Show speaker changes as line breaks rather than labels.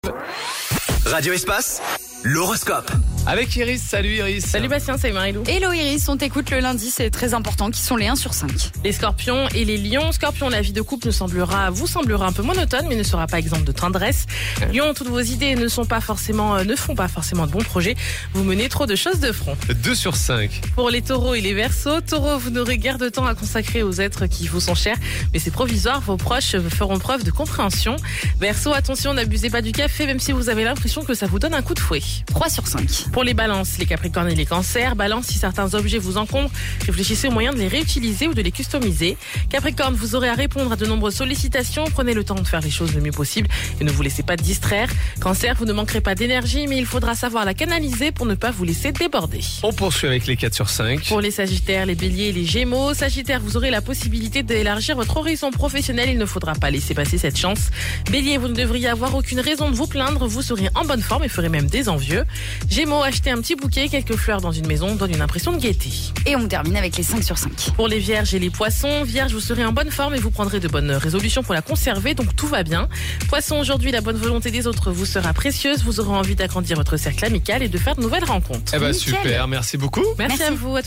Radio Espace, l'horoscope.
Avec Iris, salut Iris.
Salut Bastien, c'est Marilou.
Hello Iris, on t'écoute le lundi, c'est très important, qui sont les 1 sur 5.
Les scorpions et les lions. Scorpion, la vie de couple vous semblera un peu monotone, mais ne sera pas exempte de tendresse. Lion, toutes vos idées ne font pas forcément de bons projets. Vous menez trop de choses de front.
2 sur 5.
Pour les taureaux et les verseaux, taureaux, vous n'aurez guère de temps à consacrer aux êtres qui vous sont chers, mais c'est provisoire, vos proches feront preuve de compréhension. Verseau, attention, n'abusez pas du café, même si vous avez l'impression que ça vous donne un coup de fouet.
3 sur 5.
Pour les balances, les capricornes et les cancers, balance, si certains objets vous encombrent, réfléchissez au moyen de les réutiliser ou de les customiser. Capricorne, vous aurez à répondre à de nombreuses sollicitations, prenez le temps de faire les choses le mieux possible et ne vous laissez pas distraire. Cancer, vous ne manquerez pas d'énergie, mais il faudra savoir la canaliser pour ne pas vous laisser déborder.
On poursuit avec les 4 sur 5.
Pour les sagittaires, les béliers et les gémeaux, sagittaire, vous aurez la possibilité d'élargir votre horizon professionnel, il ne faudra pas laisser passer cette chance. Bélier, vous ne devriez avoir aucune raison de vous plaindre, vous serez en bonne forme et ferez même des envieux. Gémeaux, achetez un petit bouquet, quelques fleurs dans une maison donne une impression de gaieté.
Et on termine avec les 5 sur 5.
Pour les vierges et les poissons, vierges, vous serez en bonne forme et vous prendrez de bonnes résolutions pour la conserver, donc tout va bien. Poissons, aujourd'hui, la bonne volonté des autres vous sera précieuse, vous aurez envie d'agrandir votre cercle amical et de faire de nouvelles rencontres.
Eh ben super, merci beaucoup.
Merci à vous.